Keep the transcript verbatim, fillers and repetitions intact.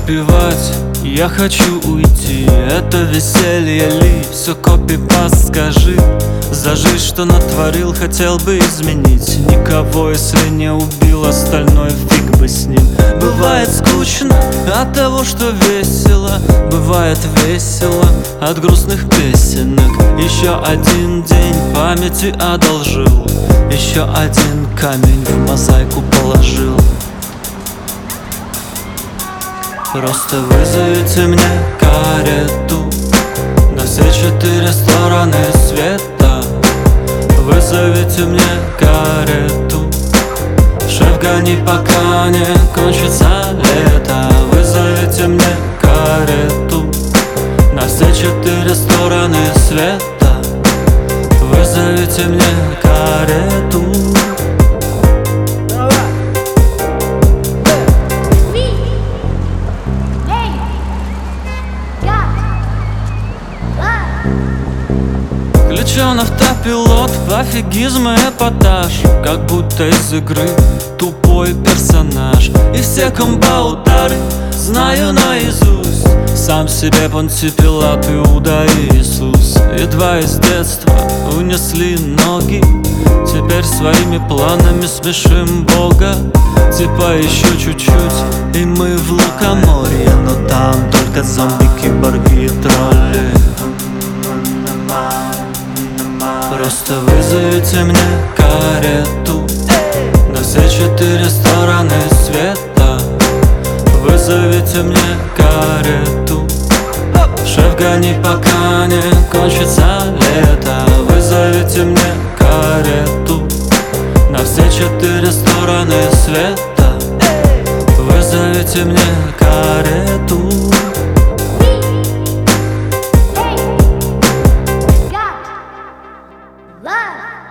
выпивать, я хочу уйти. Это веселье ли, все копипаст, скажи. За жизнь, что натворил, хотел бы изменить. Никого, если не убил, остальное фиг бы с ним. Бывает скучно от того, что весело. Бывает весело от грустных песенок. Еще один день памяти одолжил. Еще один камень в мозаику положил. Просто вызовите мне карету на все четыре стороны света. Вызовите мне карету, шеф, гони, пока не кончится лето. Вызовите мне карету на все четыре стороны света. Вызовите мне карету. Включен автопилот, пофигизм и эпатаж. Как будто из игры тупой персонаж. И все комбо-удары знаю наизусть. Сам себе Понтий Пилат, Иуда и Иисус. Едва из детства унесли ноги. Теперь своими планами смешим Бога. Типа еще чуть-чуть и мы в лукоморье. Но там только зомби, киборги и тролли. Просто вызовите мне карету на все четыре стороны света. Вызовите мне карету, шеф, гони, пока не кончится лето. Вызовите мне карету на все четыре стороны света. Вызовите мне карету. Love.